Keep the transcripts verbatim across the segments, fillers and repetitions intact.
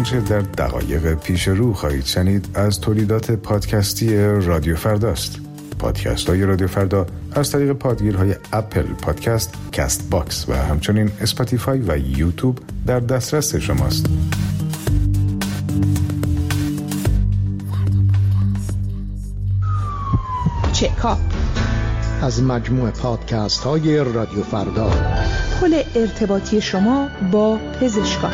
آنچه در دقایق پیش رو خواهید شنید از تولیدات پادکستی رادیو فرداست. پادکست های رادیو فردا از طریق پادگیرهای اپل پادکست، کست باکس و همچنین اسپاتیفای و یوتیوب در دسترس شماست. چکاپ از مجموع پادکست های رادیو فردا، پل ارتباطی شما با پزشکان.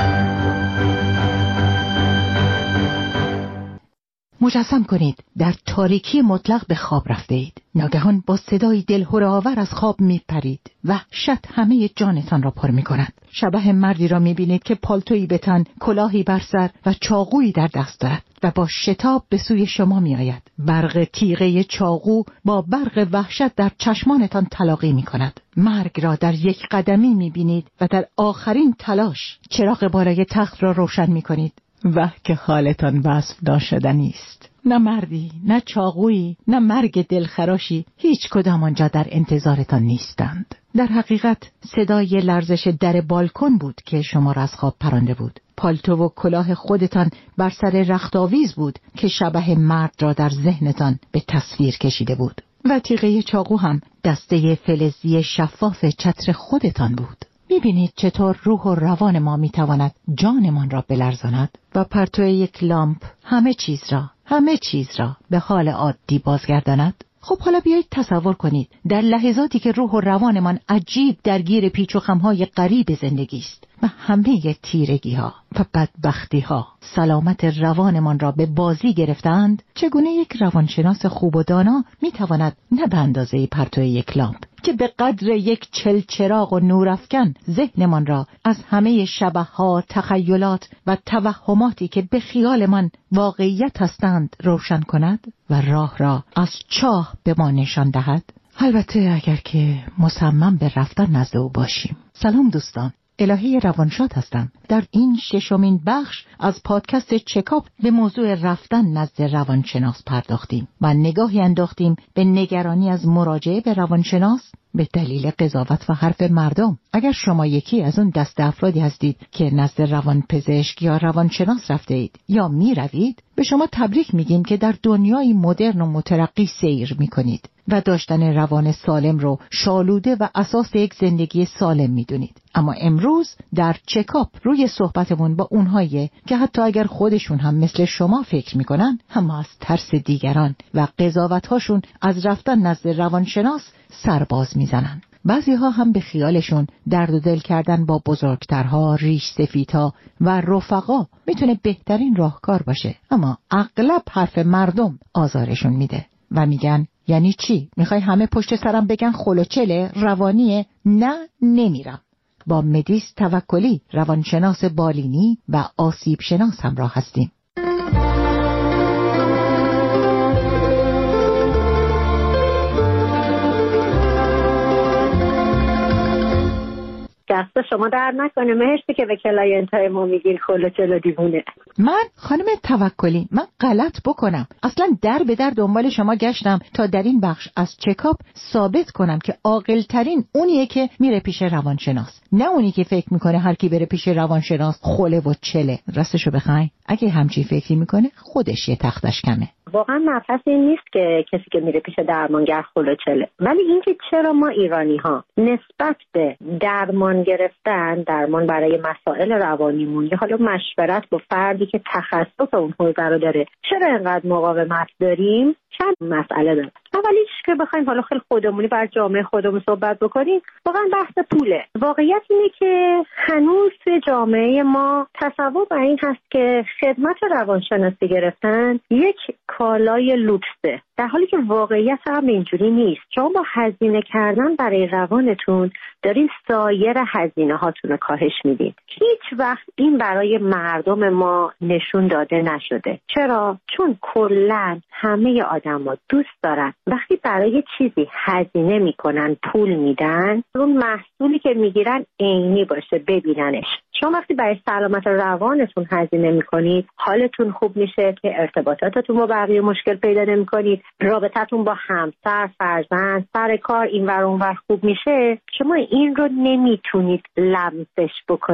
مجسم کنید در تاریکی مطلق به خواب رفته اید. ناگهان با صدای دلهره‌آور از خواب میپرید. وحشت همه جانتان را پر میکند. شبح مردی را میبینید که پالتویی به تن، کلاهی بر سر و چاقویی در دست دارد و با شتاب به سوی شما میآید. برق تیغه چاقو با برق وحشت در چشمانتان تلاقی میکند. مرگ را در یک قدمی میبینید و در آخرین تلاش چراغ بالای تخت را روشن میکنید. وه که حالتان وصف ناشدنی است. نه مردی، نه چاقویی، نه مرگ دلخراشی، هیچ کدام آنجا در انتظارتان نیستند. در حقیقت صدای لرزش در بالکن بود که شما را از خواب پرانده بود. پالتو و کلاه خودتان بر سر رختاویز بود که شبح مرد را در ذهنتان به تصویر کشیده بود. و تیغه چاقو هم دسته فلزی شفاف چتر خودتان بود. می‌بینید چطور روح و روان ما می‌تواند جانمان را بلرزاند و پرتو یک لامپ همه چیز را همه چیز را به حال عادی بازگرداند. خب حالا بیایید تصور کنید در لحظاتی که روح و روانمان عجیب درگیر پیچ و خم‌های غریب زندگی است و همه تیرگی‌ها و بدبختی‌ها سلامت روانمان را به بازی گرفتند، چگونه یک روانشناس خوب و دانا می‌تواند نه به اندازه پرتو یک لامپ که به قدر یک چلچراغ و نورافکن ذهنمان را از همه شبح‌ها، تخیلات و توهماتی که به خیالمان واقعیت هستند روشن کند و راه را از چاه به ما نشان دهد؟ البته اگر که مصمم به رفتن نزد او باشیم. سلام دوستان، الهی روانشاد هستم. در این ششمین بخش از پادکست چکاپ به موضوع رفتن نزد روانشناس پرداختیم و نگاهی انداختیم به نگرانی از مراجعه به روانشناس به دلیل قضاوت و حرف مردم. اگر شما یکی از اون دست افرادی هستید که نزد روانپزشک یا روانشناس رفته اید یا می روید، به شما تبریک میگیم که در دنیای مدرن و مترقی سیر می کنید و داشتن روان سالم رو شالوده و اساس یک زندگی سالم می دونید. اما امروز در چکاپ روی صحبتمون با اونهایی که حتی اگر خودشون هم مثل شما فکر میکنن، اما از ترس دیگران و قضاوت‌هاشون از رفتن نزد روانشناس سرباز میزنن. بعضی ها هم به خیالشون درد و دل کردن با بزرگترها، ریش سفیدها و رفقا میتونه بهترین راهکار باشه، اما اغلب حرف مردم آزارشون میده و میگن یعنی چی؟ میخوای همه پشت سرم بگن خلوچله روانیه؟ نه، نمیرم. با مدیس توکلی، روانشناس بالینی و آسیب شناس همراه هستیم. دست شما در نکنه، مرسی که به کلاینتای ما میگین خلوچل دیوونه. من خانم توکلی، من غلط بکنم اصلا در به در دنبال شما گشتم تا در این بخش از چکاپ ثابت کنم که عاقل ترین اونیه که میره پیش روانشناس، نه اونی که فکر میکنه هر کی بره پیش روانشناس خله و چله. راستشو بخواین اگه همچین فکری میکنه خودش یه تختش کمه. واقعا مبحث این نیست که کسی که میره پیش درمانگر خلوچله، ولی اینکه چرا ما ایرانی ها نسبت به درمان گرفتن، درمان برای مسائل روانیمون یا حالا مشورت با فردی که تخصص اون حوزه رو داره، چرا اینقدر مقاومت داریم؟ چند مسئله داره. اولیش که بخوایم حالا خیلی خودمونی بر جامعه خودمون صحبت بکنیم، واقعا بحث پوله. واقعیت اینه که هنوز توی جامعه ما تصور بر این هست که خدمت روانشناسی گرفتن یک کالای لوکسه، در حالی که واقعیت هم اینجوری نیست. شما با هزینه کردن برای روانتون دارین سایر هزینه هاتون رو کاهش میدین. هیچ وقت این برای مردم ما نشون داده نشده. چرا؟ چون کلاً همه آدما دوست دارن وقتی برای چیزی هزینه میکنن، پول میدن، اون محصولی که میگیرن عینی باشه، ببیننش. شما وقتی برای سلامت روانتون هزینه میکنید، حالتون خوب میشه که ارتباطاتتون با بقیه مشکل پیدا نمیکنید، رابطتون با همسر، فرزند، سر کار اینور اونور خوب میشه. شما این رو نمیتونید لمسش بکنید.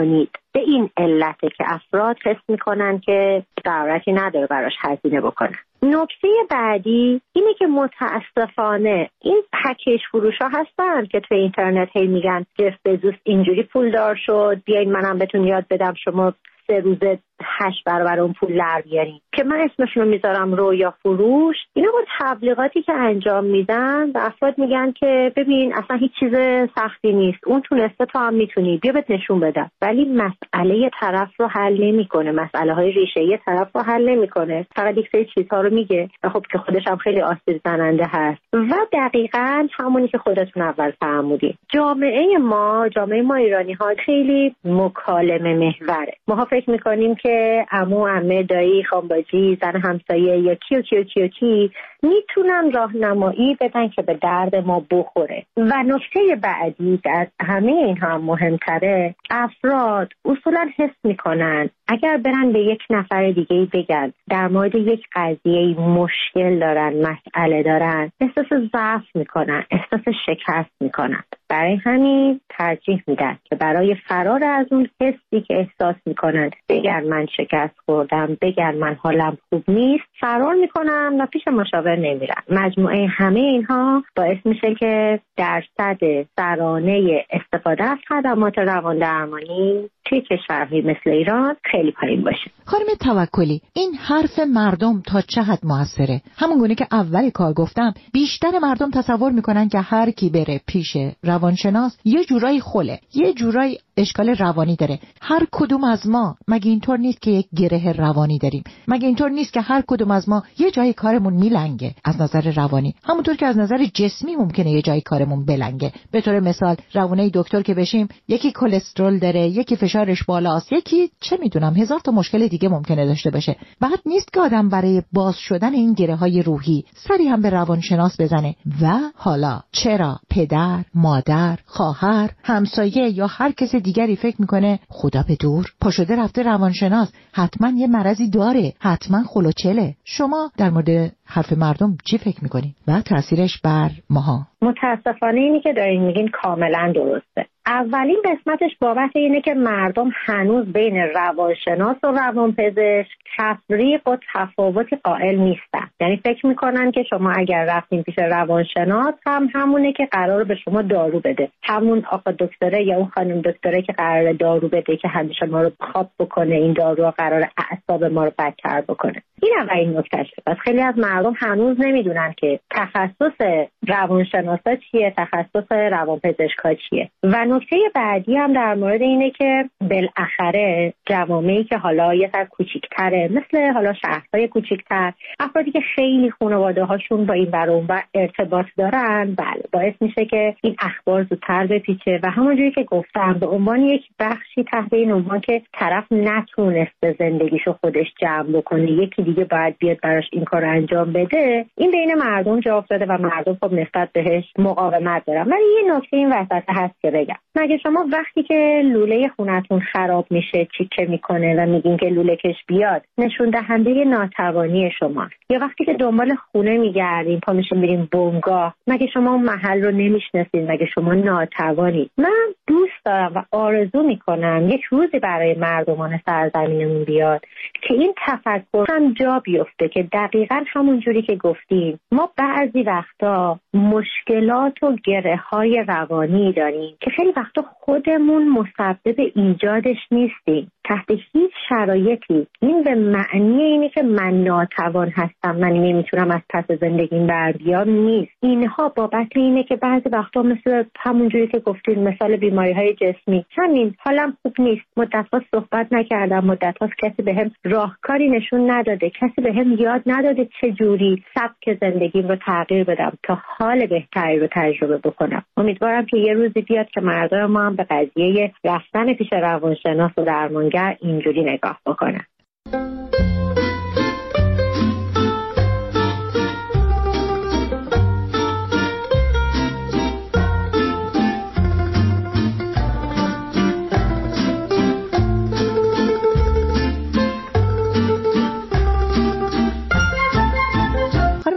به این علته که افراد حس میکنن که ضرورتی نداره براش هزینه بکنن. نکته بعدی اینه که متاسفانه این پکیج فروش ها هستن که تو اینترنت هی میگن جف بزوس اینجوری پولدار شد، بیاین منم بهتون یاد بدم شما سه روزه هشت برابر اون پول در بیارین، که من اسمشون رو میذارم رویا فروش. اینا با تبلیغاتی که انجام میدن و افراد میگن که ببین اصلا هیچ چیز سختی نیست، اون تونسته تو هم میتونی، بیا بهت نشون بدم. ولی مسئله طرف رو حل نمیکنه، مسئله های ریشه‌ای طرف رو حل نمیکنه، فقط یک سری چیزها رو میگه و خب که خودش هم خیلی آسیب زننده هست. و دقیقاً همونی که خودتون اول فرمودین، جامعه ما جامعه ما ایرانی ها خیلی مکالمه محوره. ما فکر میکنیم که عمو، عمه، دایی، خانباجی، زن همسایه یا کیو کیو کیو کی میتونن راهنمایی بدن که به درد ما بخوره. و نکته بعدی از همه اینها هم مهمتره، افراد اصولا حس میکنن اگر برن به یک نفر دیگه بگن در مورد یک قضیه مشکل دارن، مسئله دارن، احساس ضعف میکنن، احساس شکست میکنن. برای همین ترجیح میدن که برای فرار از اون حسی که احساس میکنن، بگن من شکست خوردم، بگن من حالم خوب نیست، فرار میکنن و پیش مشاور نمیرن. مجموعه همه اینها باعث میشه که درصد سرانه استفاده از خدمات روان درمانی توی کشورهای مثل ایران خیلی پایین باشه. خانم توکلی، این حرف مردم تا چه حد موثره؟ همون گونه که اول کار گفتم، بیشتر مردم تصور میکنن که هر کی بره پیش روانشناس یه جورایی خله، یه جورایی اشکال روانی داره. هر کدوم از ما مگه اینطور نیست که یک گره روانی داریم؟ مگه اینطور نیست که هر کدوم از ما یه جایی کارمون میلنگه از نظر روانی، همونطور که از نظر جسمی ممکنه یه جایی کارمون بلنگه؟ به طور مثال روونه دکتر که بشیم، یکی کلسترول داره، یکی فشارش بالاست، یکی چه میدونم هزار تا مشکل دیگه ممکنه داشته باشه. بعد نیست که آدم برای باز شدن این گره های روحی سری هم به روانشناس بزنه. و حالا چرا پدر، مادر، خواهر، همسایه یا هر کس دیگری فکر میکنه خدا به دور پاشده رفته روانشناس، حتما یه مرضی داره، حتما خلوچله؟ شما در مورد حرف مردم چی فکر میکنین و تاثیرش بر ماها؟ متاسفانه اینی که دارین میگین کاملا درسته. اولین قسمتش بابت اینه که مردم هنوز بین روانشناس و روانپزشک تفریق و تفاوتی قائل نیستن. یعنی فکر میکنن که شما اگر رفتین پیش روانشناس هم همونه که قراره به شما دارو بده، همون آقا دکتره یا اون خانم دکتره که قراره دارو بده که همیشه ما رو خواب بکنه، این دارو قراره اعصاب ما رو بدتر بکنه. این اولین نکتهشه. پس خیلی از مردم هنوز نمیدونن که تخصص روانشناسا چیه، تخصص روانپزشکا چیه. و نکته بعدی هم در مورد اینه که بالاخره جوامعی که حالا یه سر کوچیک‌تره، مثل حالا شهرهای کوچیک‌تر، افرادی که خیلی خانواده هاشون با این ور اون ور ارتباط دارن، بله باعث میشه که این اخبار زودتر بپیچه و همونجوری که گفتم به عنوان یک بخشی تحت این عنوان که طرف نتونسته زندگیشو خودش جمع بکنه، یکی دیگه باید بیاد براش این کار انجام بده، این بین مردم جا افتاده و مردم خب نسبت بهش مقاومت دارن. ولی یه نکته این وسط هست که بگم، مگه شما وقتی که لوله خونتون خراب میشه چیکه میکنه و میگین که لوله کش بیاد، نشون دهنده ناتوانی شماست؟ یا وقتی که دنبال خونه میگردین، پا میشین میرین بنگاه، مگه شما اون محل رو نمیشناسین؟ مگه شما ناتوانی؟ من دوست دارم و آرزو میکنم یک روزی برای مردمان سرزمینمون بیاد که این تفکر هم جا بیفته که دقیقاً همون جوری که گفتیم، ما بعضی وقتا مشکلات و گره‌های روانی داریم که خیلی وقتا خودمون مسبب ایجادش نیستیم. تحت هیچ شرایطی این به معنی اینه که من ناتوان هستم، من نمیتونم از پس زندگیم بر بیام نیست. اینها بابت اینه که بعضی وقتا مثل همونجوری که گفتین، مثال بیماری‌های جسمی، همین حالم خوب نیست، مدت‌ها صحبت نکردم، مدت‌ها کسی بهم راهکاری نشون نداده، کسی بهم یاد نداده چه جوری سبک زندگیم رو تغییر بدم تا حال بهتری رو تجربه بکنم. امیدوارم که یه روزی بیاد که مردم ما هم به قضیه رفتن پیش روانشناس و درمانگر اینجوری نگاه بکنن.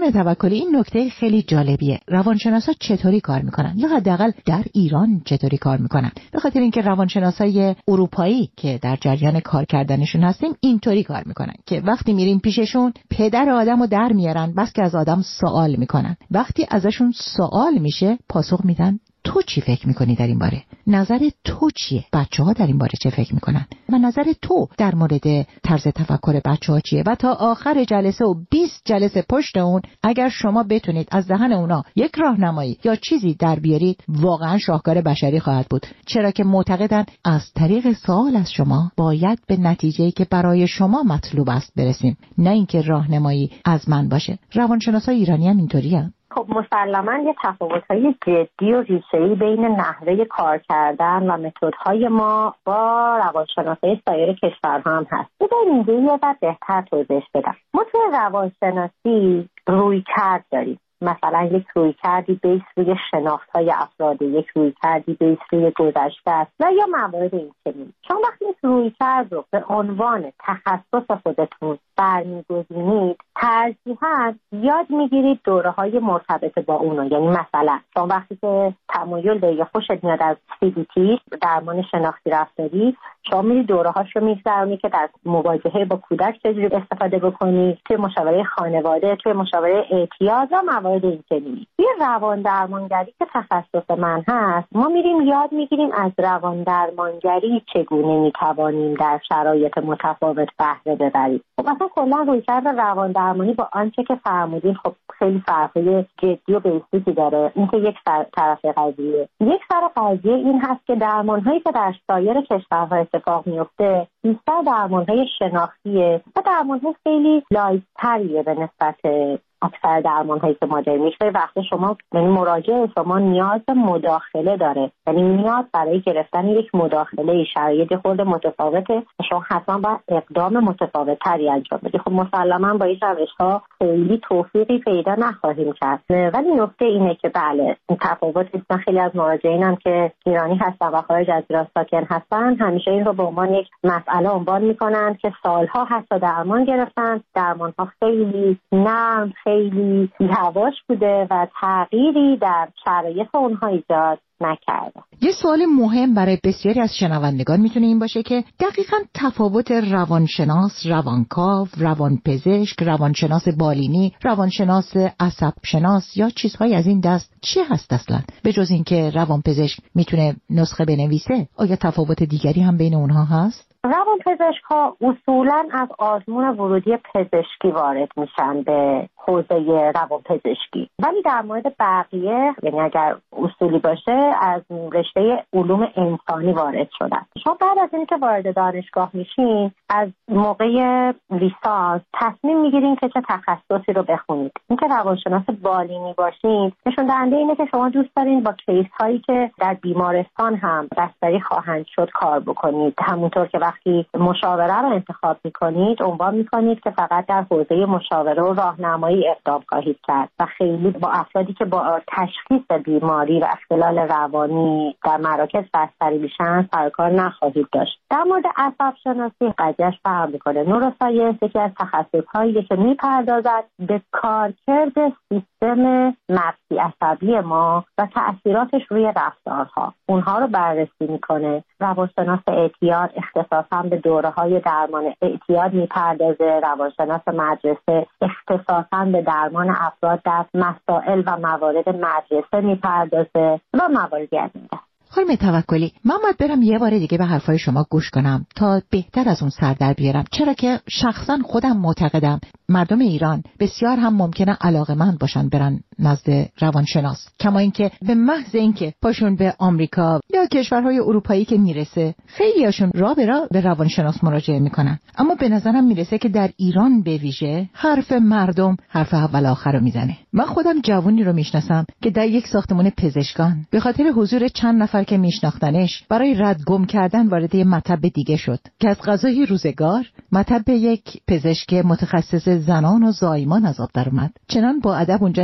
خانم توکلی، این نکته خیلی جالبیه. روانشناسا چطوری کار میکنن یا حداقل در ایران چطوری کار میکنن؟ به خاطر اینکه روانشناسای اروپایی که در جریان کار کردنشون هستیم اینطوری کار میکنن که وقتی میریم پیششون پدر آدمو در میارن، بس که از آدم سوال میکنن. وقتی ازشون سوال میشه پاسخ میدن تو چی فکر میکنی در این باره؟ نظر تو چیه؟ بچه ها در این باره چه فکر میکنن؟ و نظر تو در مورد طرز تفکر بچه ها چیه؟ و تا آخر جلسه و بیست جلسه پشت اون اگر شما بتونید از دهن اونا یک راهنمایی یا چیزی در بیارید، واقعا شاهکار بشری خواهد بود. چرا که معتقدن از طریق سوال از شما باید به نتیجه‌ای که برای شما مطلوب است برسیم، نه اینکه راهنمایی از من باشه. روانشناسای ایرانی هم اینطوریه. خب مسلماً یه تفاوت‌های جدی و ریشه‌ای بین نحوه کار کردن و متدهای ما با روانشناسای سایر کشورها هم هست. بذارید اینجا یه ذره بهتر توضیح بدم. ما توی روانشناسی رویکرد داریم. مثلا یک رویکردی بیس روی شناخت‌های افراد، یک رویکردی بیس روی گذشته است و یا موارد این چنین. شما وقتی یک رویکرد رو به عنوان تخصص خودتون برمی‌گزینید، ترجیحاً یاد می‌گیرید دوره‌های مرتبط با اونو. یعنی مثلا شما وقتی که تمایل داری یا خوشت میاد از سی بی تی، درمان شناختی رفتاری، شما میری دوره‌هاش رو می‌گذرونی که در مواجهه با کودک چجوری استفاده بکنی، توی مشاوره خانواده، توی مشاوره اعتیاد و موارد این چنینی. یه روان درمانگری که تخصص من هست، ما میریم یاد میگیریم از روان درمانگری چگونه میتوانیم در شرایط متفاوت بهره ببریم. خب مثلا کلا رویکرد روان درمانی با آنچه که فرمودین خب خیلی فرقی جدی و بیسیکی داره. اینکه یک طرف قضیه یک سر قضیه این هست که درمان‌هایی که در سایر کشورها اتفاق میفته بیشتر درمان‌های شناختیه و درمان‌های خیلی لایت‌تریه به نسبت اکثر درمان‌هایی که ما داریم. میشه وقتی شما یعنی مراجع شما نیاز مداخله داره، یعنی نیاز برای گرفتن یک مداخله شرایط خود متفاوته، شما حتما باید اقدام متفاوت‌تری انجام بدید. خب مسلماً با این روش‌ها خیلی توفیقی پیدا نخواهیم کرد، ولی نکته اینه که بله این تفاوت است. خیلی از مراجعینم که ایرانی هستن و خارج از ایران ساکن هستن همیشه این رو به عنوان یک مسئله عنوان می‌کنن که سالها حتی درمان گرفتن، درمان‌ها خیلی نرم خیلی یواش بوده و تغییری در شرایط اونها ایجاد نکرده. یه سوال مهم برای بسیاری از شنوندگان میتونه این باشه که دقیقاً تفاوت روانشناس، روانکاو، روانپزشک، روانشناس بالینی، روانشناس عصبشناس یا چیزهای از این دست چی هست اصلا؟ به جز اینکه روانپزشک میتونه نسخه بنویسه، آیا تفاوت دیگری هم بین اونها هست؟ روانپزشک ها اصولاً از آزمون ورودی پزشکی وارد میشن به حوزه روانپزشکی، ولی در مورد بقیه یعنی اگر اصولی باشه از رشته علوم انسانی وارد شدن. شما بعد از اینکه وارد دانشگاه میشین از موقع لیسانس تصمیم میگیرین که چه تخصصی رو بخونید. اینکه روانشناس بالینی باشین نشون دهنده اینه که شما دوست دارین با کیس هایی که در بیمارستان هم بستری خواهند شد کار بکنید. همونطور که وقتی مشاوره رو انتخاب میکنید عنوان میکنید که فقط در حوزه مشاوره و راهنمایی اقدام خواهید کرد و خیلی با افرادی که با تشخیص بیماری و اختلال روانی در مراکز بستری میشن سرکار نخواهید داشت. در مورد عصب شناسی قضیهش فرق میکنه. نوروساینس یکی از تخصصهایی که میپردازد به کارکرد سیستم مغزی عصبی ما و تأثیراتش روی رفتارها، اونها رو بررسی میکنه. روانشناس اعتیاد اختصاصا به دوره‌های درمان اعتیاد میپردازه. روانشناس مدرسه اختصاصا به درمان افراد در مسائل و موارد مدرسه میپردازه و مواردی از این دست. خانم توکلی، من باید برم یه بار دیگه به حرفای شما گوش کنم تا بهتر از اون سر در بیارم، چرا که شخصا خودم معتقدم مردم ایران بسیار هم ممکنه علاقه‌مند باشن برن نزد روانشناس، کما اینکه به محض اینکه پاشون به آمریکا یا کشورهای اروپایی که میرسه خیلیاشون راه به راه به روانشناس مراجعه میکنن. اما به نظرم میرسه که در ایران به ویژه حرف مردم حرف اول آخر رو میزنه. من خودم جوونی رو میشناسم که در یک ساختمان پزشکان به خاطر حضور چند نفر که میشناختنش برای رد گم کردن وارد یه مطب دیگه شد که از قضای روزگار مطب یک پزشک متخصص زنان و زایمان از آب در اومد. چنان با ادب اونجا نشسته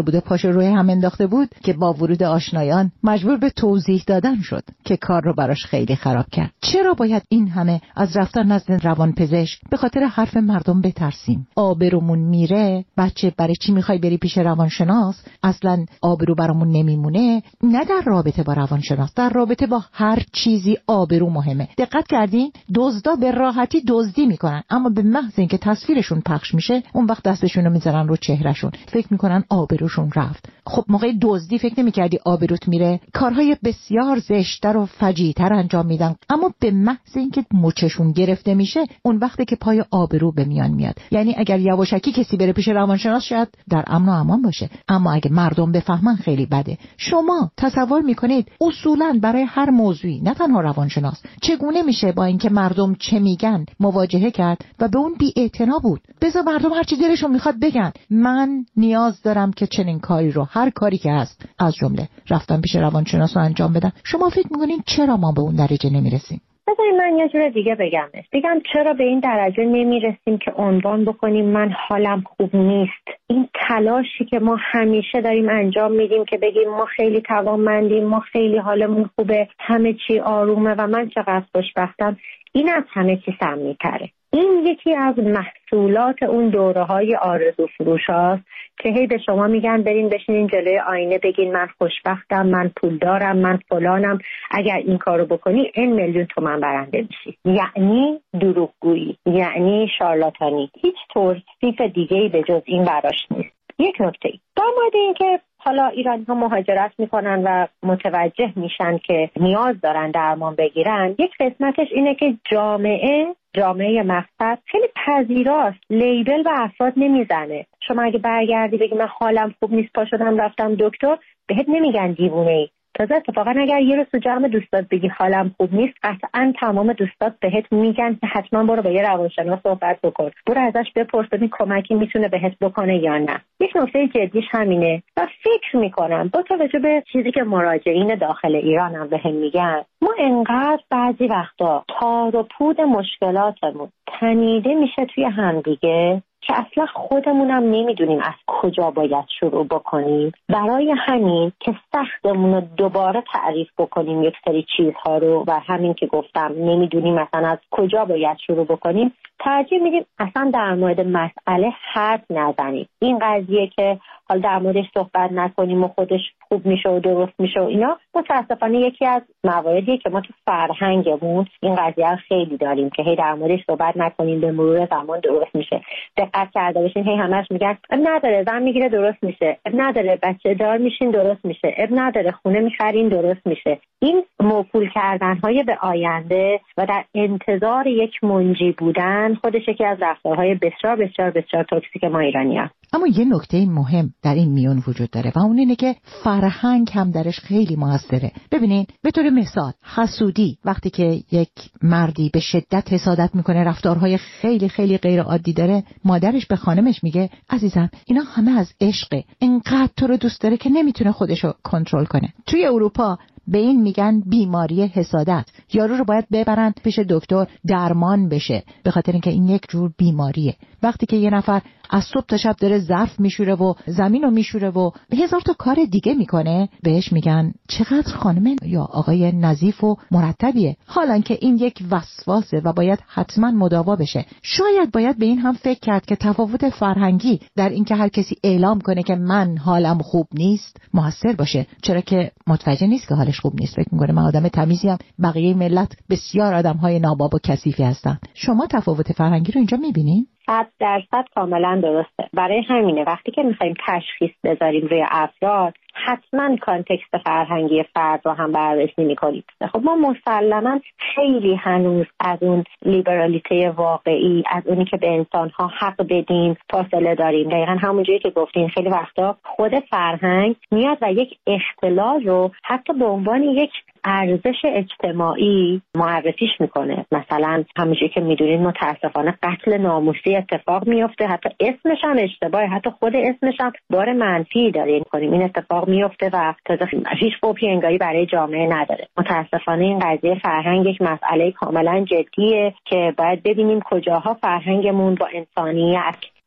بوده پاش روی هم انداخته بود که با ورود آشنایان مجبور به توضیح دادن شد که کار رو براش خیلی خراب کرد. چرا باید این همه از رفتن نزد روانپزشک به خاطر حرف مردم بترسیم؟ آبرومون میره. بچه برای چی میخوای بری پیش روانشناس؟ اصلا آبرو برامون نمیمونه. نه در رابطه با روانشناس، در رابطه با هر چیزی آبرو مهمه. دقت کردین؟ دزدا به راحتی دزدی میکنن، اما به محض اینکه تصویرشون پخش میشه اون وقت دستشون رو میذارن رو چهرهشون، فکر میکنن آبروشون رفت. خب موقع دزدی فکر نمیکردی آبروت میره؟ کارهای بسیار زشت‌تر و فجیع‌تر انجام میدن، اما به محض اینکه مچشون گرفته میشه اون وقته که پای آبرو به میان میاد. یعنی اگر یواشکی کسی بره پیش روانشناس شاید در امن و امان باشه، اما اگه مردم بفهمن خیلی بده. شما تصور میکنید اصولاً برای هر موضوعی، نه تنها روانشناس، چگونه میشه با اینکه مردم چه میگن مواجهه کرد و به اون بی‌اعتنا بود؟ بذار مردم هر چی دلشون میخواد بگن. من نیاز دارم که چنین کاری رو، هر کاری که هست، از جمله رفتن پیش روانشناس رو انجام بدن. شما فکر میکنین چرا ما به اون درجه نمیرسیم؟ بذارید من یه جور دیگه بگم. بگم چرا به این درجه نمیرسیم که عنوان بکنیم من حالم خوب نیست. این تلاشی که ما همیشه داریم انجام میدیم که بگیم ما خیلی توانمندیم، ما خیلی حالمون خوبه، همه چی آرومه و من چقدر خوشبختم، این از همه چی سمی‌تره. این یکی از محصولات اون دوره‌های آرزو فروش هاست که هی به شما میگن برین بشینین جلوی آینه بگین من خوشبختم، من پولدارم، من فلانم، اگر این کارو بکنی این میلیون تومان برنده میشی. یعنی دروغگویی، یعنی شارلاتانی. هیچ توصیف دیگه‌ای به جز این براش نیست. یک نکته در مورد این که حالا ایرانی‌ها مهاجرت میکنن و متوجه میشن که نیاز دارن درمان بگیرن، یک قسمتش اینه که جامعه جامعه مقصد خیلی پذیراست، لیبل و افراد نمیزنه. شما اگه برگردی بگی من حالم خوب نیست پا شدم رفتم دکتر، بهت نمیگن دیوونه‌ای. تازه اتفاقا اگر یه روز تو جمع دوستات بگی حالم خوب نیست، قطعا تمام دوستات بهت میگن که حتما برو با یه روانشناس صحبت بکن، برو ازش بپرس ببین کمکی میتونه بهت بکنه یا نه. یک نکته جدیش همینه و فکر میکنم با توجه به چیزی که مراجعین داخل ایران هم بهم میگن، ما انقدر بعضی وقتا تار و پود مشکلاتمون تنیده میشه توی همدیگه که اصلا خودمونم نمیدونیم از کجا باید شروع بکنیم. برای همین که سختمون رو دوباره تعریف بکنیم یک سری چیزها رو و همین که گفتم نمیدونیم مثلا از کجا باید شروع بکنیم، ترجیح میدیم اصلا در مورد مسئله حرف نزنیم. این قضیه که حالا در موردش صحبت نکنیم و خودش خوب میشه و درست میشه و اینا، متاسفانه یکی از مواردیه که ما تو فرهنگمون این قضیه خیلی داریم که هی در موردش صحبت نکنیم به مرور زمان درست میشه. دقت کرده باشین هی همش میگن اب نداره زن میگیره درست میشه، اب نداره بچه دار میشین درست میشه، اب نداره خونه میخرین درست میشه. این موکول کردنهای به آینده و در انتظار یک منجی بودن خودش یکی از رفتارهای بسیار بسیار بسیار توکسیک ما ایرانی‌ها. اما یه نکته مهم در این میون وجود داره و اون اینه که فرهنگ هم درش خیلی موثره. ببینین به طور مثال حسودی، وقتی که یک مردی به شدت حسادت میکنه، رفتارهای خیلی خیلی غیر عادی داره، مادرش به خانمش میگه عزیزم اینا همه از عشقه، اینقدر تو رو دوست داره که نمیتونه خودشو کنترل کنه. توی اروپا به این میگن بیماری حسادت. یارو رو باید ببرن پیش دکتر درمان بشه، به خاطر اینکه این یک جور بیماریه. وقتی که یه نفر از صبح تا شب داره ظرف میشوره و زمین رو میشوره و هزار تا کار دیگه میکنه، بهش میگن چقدر خانم یا آقای نظیف و مرتبیه، حالان که این یک وسواسه و باید حتما مداوا بشه. شاید باید به این هم فکر کرد که تفاوت فرهنگی در این که هر کسی اعلام کنه که من حالم خوب نیست موثر باشه، چرا که متوجه نیست که حالش خوب نیست، فکر میکنه من آدم تمیزیم، بقیه ملت بسیار آدمهای ناباب و کثیفی هستن. شما تفاوت فرهنگی رو اینجا میبینین؟ صد درصد کاملا درسته. برای همینه وقتی که میخوایم تشخیص بذاریم روی افراد حتما کانتکست فرهنگی فرد رو هم بررسی میکنیم. خب ما مسلما خیلی هنوز از اون لیبرالیته واقعی، از اونی که به انسانها حق بدیم فاصله داریم. دقیقا همونجوری که گفتین خیلی وقتا خود فرهنگ میاد و یک اختلال رو حتی به عنوان یک ارزش اجتماعی معرفیش میکنه. مثلا همونجوری که میدونید متاسفانه قتل ناموسی اتفاق میفته، حتی اسمش هم اشتباهه، حتی خود اسمش هم بار منفی داره میکنیم. این اتفاق میفته و تازه هیچ قوپی انگاری برای جامعه نداره. متاسفانه این قضیه فرهنگ یک مسئله کاملا جدیه که باید ببینیم کجاها فرهنگمون با انسانیت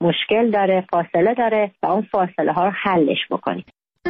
مشکل داره، فاصله داره و اون فاصله ها رو حلش بکنیم.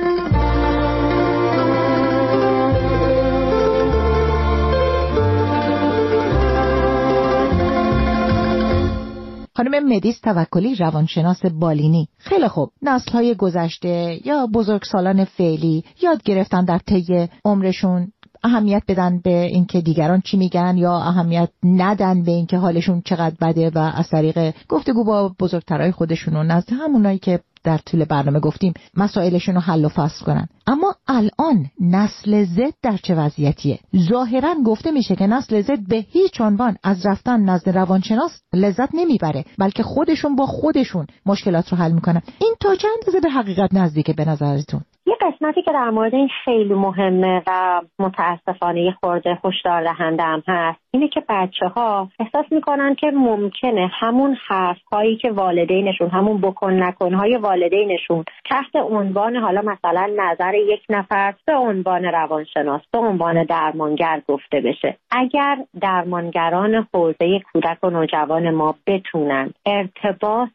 خانم مدیس توکلی، روانشناس بالینی: خیلی خوب، نسل‌های گذشته یا بزرگسالان فعلی یاد گرفتن در طی عمرشون اهمیت بدن به اینکه دیگران چی میگن یا اهمیت ندن به اینکه حالشون چقدر بده و از طریق گفتگو با بزرگترهای خودشون و نزد همونایی که در طول برنامه گفتیم مسائلشون رو حل و فصل کنن. اما الان نسل زد در چه وضعیتیه؟ ظاهرا گفته میشه که نسل زد به هیچ عنوان از رفتن نزد روانشناس لذت نمیبره، بلکه خودشون با خودشون مشکلات رو حل میکنن. این تا چند اندازه به حقیقت نزدیکه به نظرتون؟ یه قسمتی که در مورد این خیلی مهمه و متاسفانه یه خورده هشدار دهنده هم هست اینه که بچه‌ها احساس میکنن که ممکنه همون حرف‌هایی که والدینشون، همون بکن نکن‌های والدینشون تحت عنوان حالا مثلا نظر یک نفر به عنوان روانشناس، به عنوان درمانگر گفته بشه. اگر درمانگران حوزه کودک و نوجوان ما بتونن ارتباط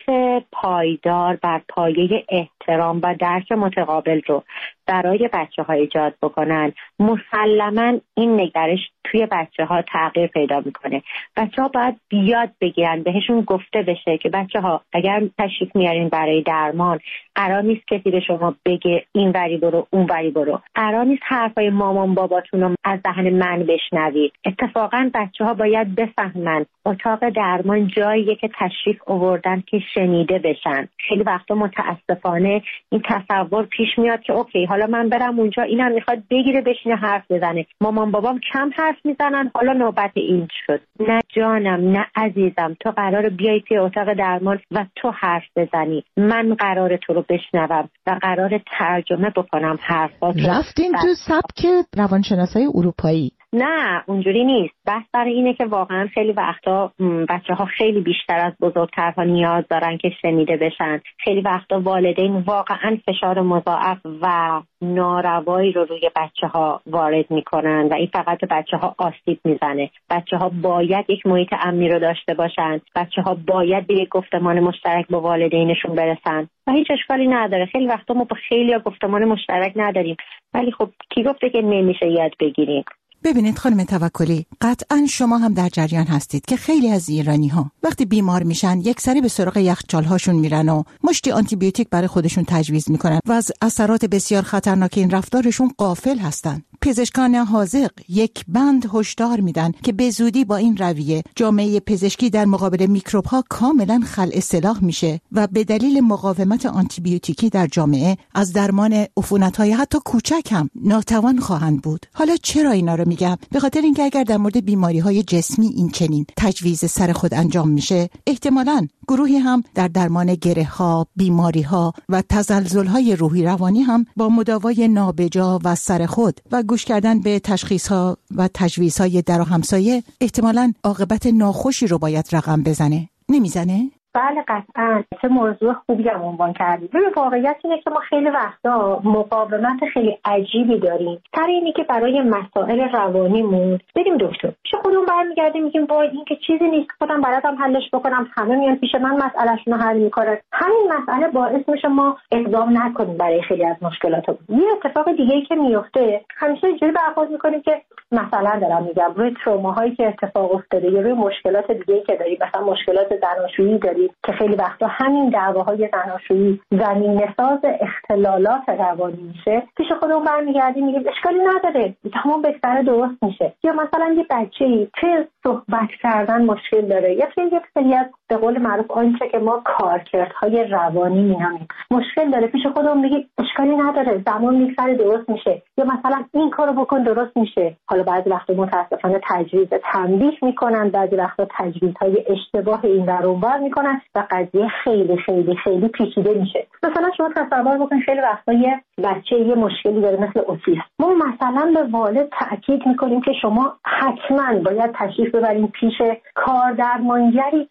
پایدار بر پایه احترام و درک متقابل رو برای بچه‌ها ایجاد بکنن، مسلماً این نگرش توی بچه‌ها تغییر پیدا میکنه. بچه‌ها باید بیاد بگیرن، بهشون گفته بشه که بچه‌ها اگر تشریف میارین برای درمان، قرار نیست کسی به شما بگه این وری برو اون وری برو، قرار نیست حرفای مامان باباتون رو از دهن من بشنوید. اتفاقاً بچه‌ها باید بفهمن اتاق درمان جاییه که تشریف آوردن که شنیده بشن. خیلی وقتا متاسفانه این تصور پیش میاد که اوکی حالا من برم اونجا، اینم میخواد بگیره بشینه حرف بزنه، مامان بابام کم حرف میزنن، حالا نوبت این شد. نه جانم، نه عزیزم، تو قراره بیای توی اتاق درمان و تو حرف بزنی، من قراره تو رو بشنوم و قراره ترجمه بکنم حرفاتو. رفتین تو سبک روانشناسای اروپایی؟ نه اونجوری نیست. بحث برای اینه که واقعا خیلی وقتا بچه ها خیلی بیشتر از بزرگترها نیاز دارن که شنیده بشن. خیلی وقتا والدین واقعا فشار مضاعف و ناروایی رو روی بچه ها وارد میکنن و این فقط بچه ها آسیب میزنه. بچه ها باید یک محیط امنی رو داشته باشن، بچه ها باید به یک گفتمان مشترک با والدینشون برسن و هیچ اشکالی نداره. خیلی وقتا ما با خیلی ها گفتمان مشترک نداریم، ولی خب کی گفته که نمیشه یاد بگیریم؟ ببینید خانم توکلی، قطعا شما هم در جریان هستید که خیلی از ایرانی ها وقتی بیمار میشن یک سری به سراغ یخچال هاشون میرن و مشتی آنتی بیوتیک برای خودشون تجویز میکنن و از اثرات بسیار خطرناک این رفتارشون غافل هستن. پزشکان حاذق یک بند هشدار میدن که به زودی با این رویه جامعه پزشکی در مقابل میکروب ها کاملا خلع سلاح میشه و به دلیل مقاومت آنتی بیوتیکی در جامعه از درمان عفونت های حتی کوچک هم ناتوان خواهند بود. حالا چرا اینا رو میگم؟ به خاطر اینکه اگر در مورد بیماری های جسمی این چنین تجویز سر خود انجام میشه، احتمالاً گروهی هم در درمان گره ها، بیماری ها و تزلزل های روحی روانی هم با مداوای نابجا و سر خود و گوش کردن به تشخیص ها و تجویز های در و همسایه احتمالاً عاقبت ناخوشی رو باید رقم بزنه. نمیزنه؟ بله قطعاً. چه موضوع خوبی هم عنوان کردید. ببین واقعیت اینه که ما خیلی وقتا مقاومت خیلی عجیبی داریم سر اینی که برای مسائل روانیمون بریم دکتر. پیش خودمون برمیگردیم میگیم وای این که چیزی نیست، خودم بلدم حلش بکنم، همه میان پیش من مسئله‌شون رو حل میکنن. همین مسئله باعث میشه ما اقدام نکنیم برای خیلی از مشکلاتمون. یه اتفاق دیگه‌ای که میفته، همیشه اینجوری برخورد میکنیم که مثلا دارم میگم روی تروماهایی که اتفاق افتاده یا روی مشکلات دیگه‌ای که داریم، مثلا مشکلات زناشویی داریم که خیلی وقتا همین دعواهای زناشویی زمینه‌ساز اختلالات روانی میشه، پیش خودمون برمیگردیم میگیم اشکالی نداره، تمام بهتره درست میشه. یا مثلا یه بچه‌ای چه صحبت کردن مشکل داره یا چه یک سری از به قول معروف آنچه که ما کارکردهای روانی می‌نامیم مشکل داره، پیش خودمون میگیم اشکالی نداره، زمان میگذره درست میشه. یا مثلا این کارو بکن درست میشه. حالا بعضی وقتا متأسفانه تجویز تنبیه میکنن، بعضی وقتا تجویزهای اشتباه این ور اون ور میکنن و قضیه خیلی خیلی خیلی پیچیده میشه. مثلا شما تصور بکن خیلی وقتا یه بچه یه مشکلی داره مثل اوتیسم، ما مثلا به والد تاکید میکنیم که شما حتما باید تشریف ببرین پیش کاردرمانگری که روی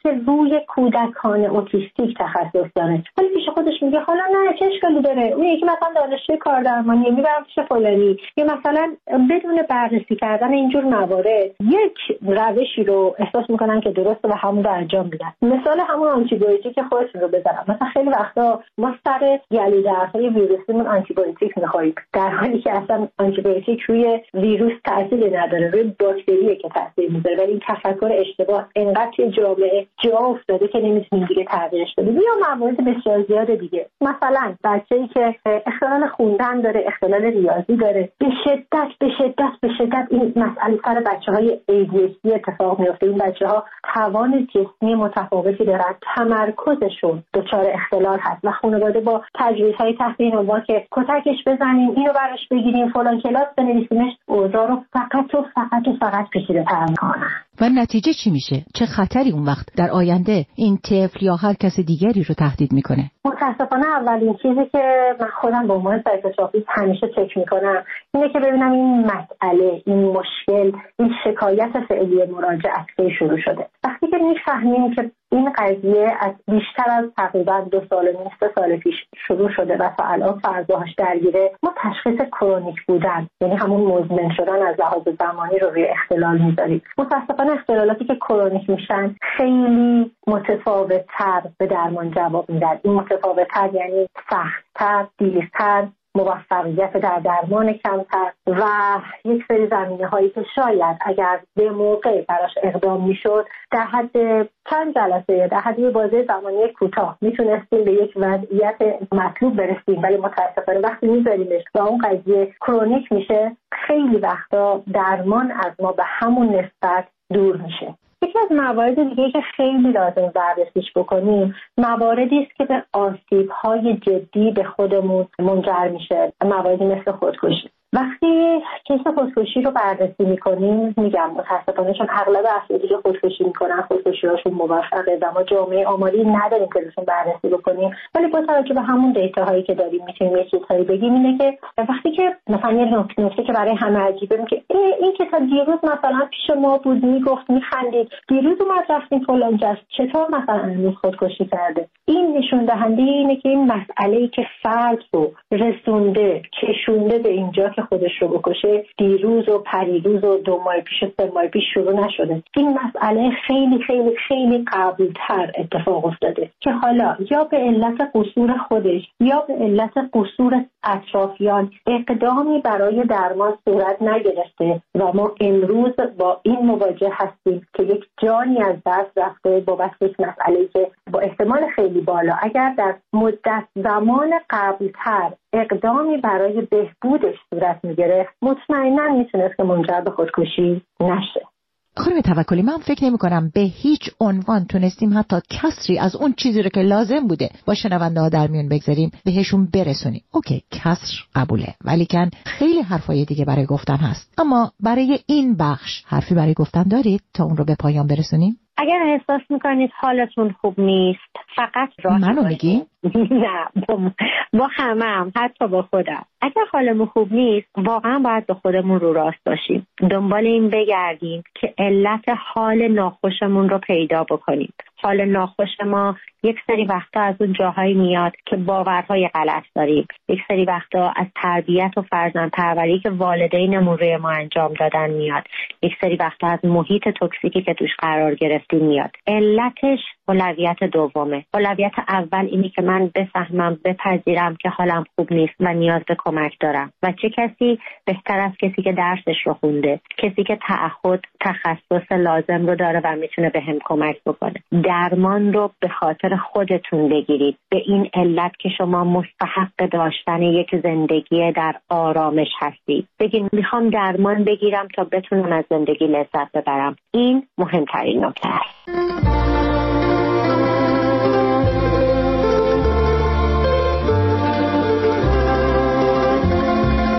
روی کودکان اوتیستیک تخصص داره، ولی پیش خودش میگه حالا نه چه اشکالی داره، اون یکی مثلا دانشجوی کاردرمانی میبرم پیش فلانی. یا مثلا بدون بررسی کردن اینجور موارد یک روشی رو احساس میکنن که درسته و همون رو انجام میدن. مثال همون آنتیبیوتیک خودتون رو بزنم، مثلا خیلی وقتا ما سر گلودردهای ویروسیمون آنتیبیوتیک میخوریم، در حالی که اصلا آنتیبیوتیک روی ویروس تاثیر نداره، روی باکتریه که تاثیر میذاره. ولی این تفکر اشتباه انقدر توی جامعه جا افتاده که نمیتونیم دیگه تغییرش بدیم. یا موارد بسیار زیاد دیگه، مثلا بچه‌ای که اختلال خوندن داره، اختلال ریاضی داره، به شدت به شدت به شدت این مسئله سر بچه‌های ای دی اچ دی اتفاق میفته. این بچه‌ها توان جسمی متفاوتی دارن، تمرکزشون دچار اختلال هست و خانواده با تجویزهای تحت این عنوان که کتکش بزنیم، اینو براش بگیریم، فلان کلاس بنویسیمش، اوضاع رو فقط و فقط و فقط پیچیده‌تر می‌کنن. و نتیجه چی میشه؟ چه خطری اون وقت در آینده این طفل یا هر کس دیگری رو تهدید میکنه؟ متاسفانه اولین چیزی که من خودم به عنوان سایکوتراپیست همیشه چک میکنم اینه که ببینم این مسئله، این مشکل، این شکایت فعلی مراجعت کی شروع شده. وقتی که میفهمیم که این قضیه از بیشتر از تقریبا دو سال و نیم سه سال پیش شروع شده و تا الان فرضاهاش درگیره، ما تشخیص کرونیک بودن، یعنی همون مزمن شدن از لحاظ زمانی رو روی اختلال میذاریم. متاسفانه اختلالاتی که کرونیک میشن خیلی متفاوت‌تر به درمان جواب میدن. این متفاوت‌تر یعنی سخت‌تر، دیرتر، موفقیت در درمان کمتر و یک سری زمینه هایی که شاید اگر به موقع براش اقدام میشد در حد چند جلسه، در حد یه بازه زمانی کوتاه میتونستیم به یک وضعیت مطلوب برسیم، ولی متاسفانه وقتی میذاریمش و اون قضیه کرونیک میشه، خیلی وقتا درمان از ما به همون نسبت دور میشه. یکی از موارد دیگه که خیلی لازم بررسیش بکنیم مواردی است که به آسیب‌های جدی به خودمون منجر میشه، مواردی مثل خودکشی. وقتی کیس خودکشی رو بررسی میکنیم، میگم متاسفانه چون اغلب افرادی که خودکشی میکنن خودکشی‌هاشون موفقه و ما جامعه آماری نداریم که روشون بررسی بکنیم، ولی با توجه به همون دیتاهایی که داریم میتونیم یه چیزهایی بگیم اینه که وقتی که مثلا یه نکته که برای همه عجیبه میگه این که تا دیروز مثلا پیش ما بود، میگفت، میخندید، دیروز اومد رفتیم فلان جاست، چطور مثلا امروز خودکشی کرده؟ این نشون دهنده اینه که این مسئله‌ای که فرد رو رسونده، کشونده به اینجا که خودش رو بکشه، دیروز و پریروز و دو ماه پیش و سه ماه پیش شروع نشده. این مسئله خیلی خیلی خیلی قبل‌تر اتفاق افتاده که حالا یا به علت قصور خودش یا به علت قصور اطرافیان اقدامی برای درمان صورت نگرفته و ما امروز با این مواجه هستیم که یک جانی از دست رفته بابت یک مسئله‌ای که با احتمال خیلی بالا اگر در مدت زمان قبل‌تر اقدامی برای بهبودش صورت میگرفت مطمئناً میتونست که منجر به خودکشی نشه. خانم توکلی، من فکر نمی کنم به هیچ عنوان تونستیم حتی کسری از اون چیزی رو که لازم بوده با شنونده ها در میون بگذاریم بهشون برسونیم. اوکی، کسر قبوله، ولی کن خیلی حرفای دیگه برای گفتن هست. اما برای این بخش حرفی برای گفتن دارید تا اون رو به پایان برسونیم؟ اگر احساس میکنید حالتون خوب نیست فقط راست منو میگی؟ نه، با, با همه هم، حتی با خودم. اگر حالمون خوب نیست واقعا باید به خودمون رو راست باشیم، دنبال این بگردیم که علت حال ناخوشمون رو پیدا بکنیم. حال ناخوش ما یک سری وقتا از اون جاهایی میاد که باورهای غلط داریم، یک سری وقتا از تربیت و فرزند پروری که والدینمون روی ما انجام دادن میاد، یک سری وقتا از محیط توکسیکی که توش قرار گرفتیم میاد. علتش اولویت دومه. اولویت اول اینه که من بفهمم، بپذیرم که حالم خوب نیست و نیاز به کمک دارم و چه کسی بهتر از کسی که درسش رو خونده، کسی که تعهد، تخصص لازم رو داره و میتونه بهم کمک بکنه. درمان رو به خاطر خودتون بگیرید، به این علت که شما مستحق داشتن یک زندگی در آرامش هستید. بگید میخوام درمان بگیرم تا بتونم از زندگی لذت ببرم. این مهمترین نکته است.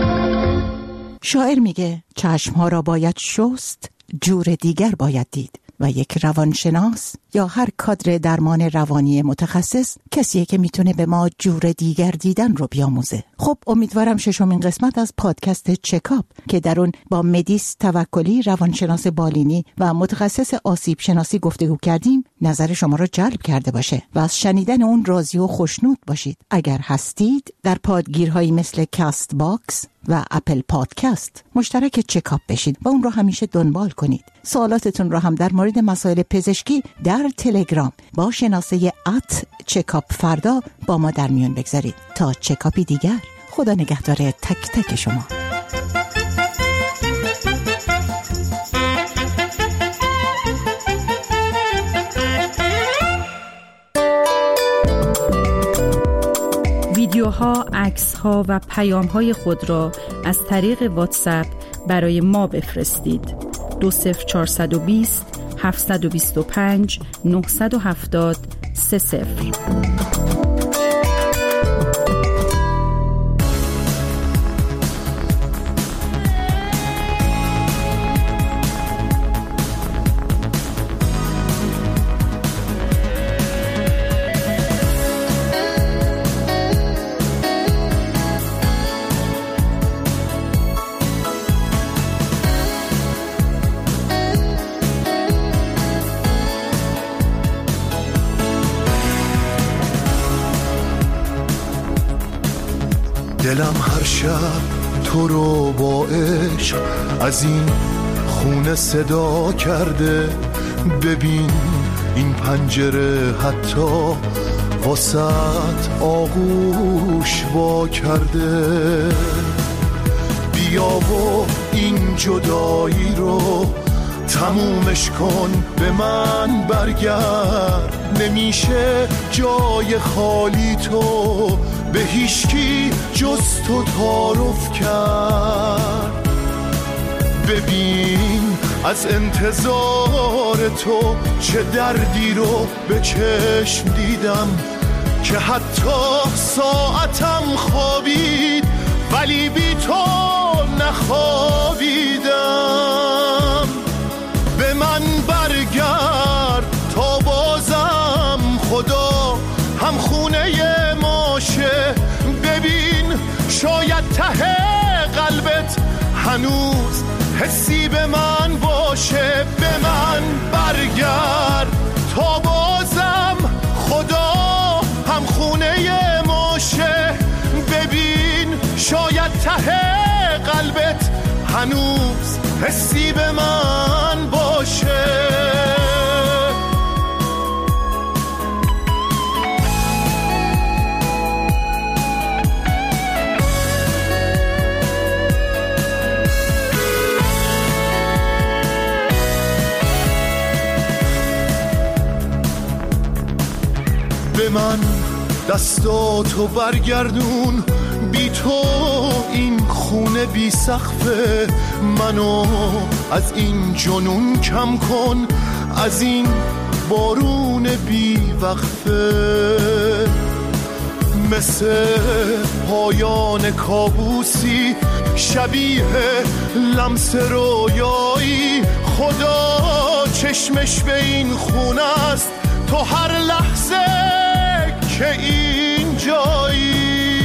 شاعر میگه چشمها را باید شست، جور دیگر باید دید. و یک روانشناس یا هر کادر درمان روانی متخصص کسیه که میتونه به ما جور دیگر دیدن رو بیاموزه. خب امیدوارم ششمین قسمت از پادکست چکاپ که در اون با مدیس توکلی روانشناس بالینی و متخصص آسیب شناسی گفتگو کردیم نظر شما رو جلب کرده باشه و از شنیدن اون راضی و خوشنود باشید. اگر هستید در پادگیرهایی مثل کاست باکس و اپل پادکست مشترک چکاپ بشید و اون رو همیشه دنبال کنید. سوالاتتون رو هم در مورد مسائل پزشکی در تلگرام با شناسه ات چکاپ فردا با ما در میون بگذارید. تا چکاپی دیگر، خدا نگهدار تک تک شما. ویدیوها، عکس‌ها و پیام‌های خود را از طریق واتساپ برای ما بفرستید. دو صفر چهارصد و بیست هفتصد و بیست و پنج نهصد و هفتاد سه صفر. دلم هر شب تو رو با عشق از این خونه صدا کرده. ببین این پنجره حتی واسط آغوش وا کرده. بیا و این جدایی رو تمومش کن، به من برگرد. نمیشه جای خالی تو به هیچکی جز تو تعارف کرد. ببین از انتظار تو چه دردی رو به چشم دیدم که حتی ساعتم خوابید ولی بی تو نخوابیدم. به من برگرد تا بازم خدا هم خونه ماشه. ببین شاید ته قلبت هنوز حسی به من باشه. به من برگرد تا بازم خدا هم خونه ماشه. ببین شاید ته قلبت هنوز حسی به من باشه. به من دستاتو برگردون، بی تو این خونه بی سقفه. منو از این جنون کم کن، از این بارون بی وقفه. مثل پایان کابوسی شبیه لمس رویایی. خدا چشمش به این خونه است تو هر لحظه که این جایی.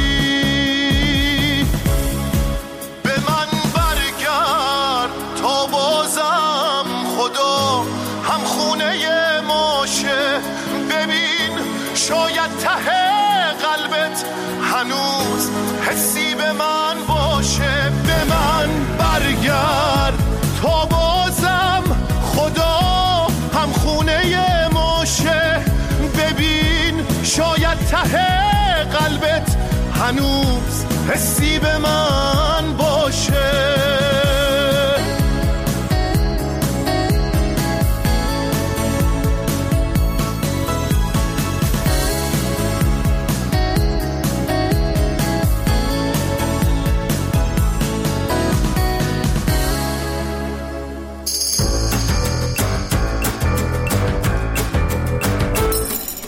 به من برگرد تا بازم خدا هم خونه ماشه. ببین شاید ته قلبت هنوز حسی به من باشه. به من برگرد تا بازم خدا هم خونه ماشه. ببین شاید ته قلبت هنوز حسی به من باشه.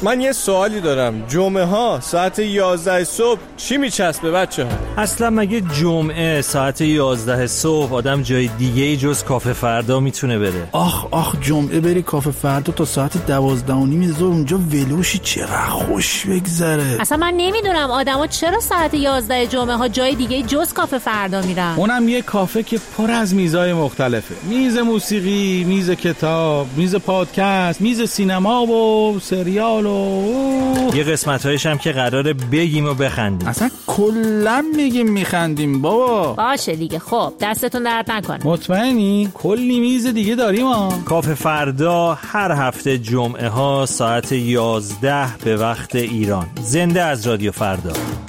من یه سوالی دارم. جمعه ها ساعت یازده صبح چی میچسبه بچه ها؟ اصلا مگه جمعه ساعت یازده صبح آدم جای دیگه ای جز کافه فردا میتونه بره؟ آخ آخ جمعه بری کافه فردا تا ساعت دوازده و نیم ظهر اونجا ولوشی چقدر خوش بگذره. اصلا من نمیدونم آدما چرا ساعت یازده جمعه ها جای دیگه جز کافه فردا میرن. اونم یه کافه که پر از میزای مختلفه. میز موسیقی، میز کتاب، میز پادکست، میز سینما و سریال و یه قسمت‌هایش هم که قراره بگیم و بخندیم. اصلا کلا میگیم میخندیم بابا. باشه دیگه. خب دستتون درد نکنه. مطمئنی؟ کلی میز دیگه داریم ها. کافه فردا هر هفته جمعه ها ساعت یازده به وقت ایران. زنده از رادیو فردا.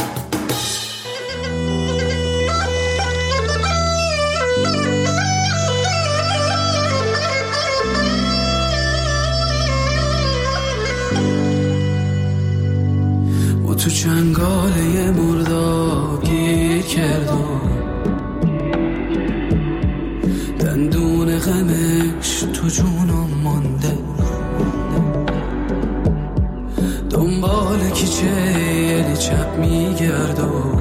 تو چنگاله مرداب گیر کردم، دندون غمش تو جونم مانده، دنبال کیچه چپ میگردم،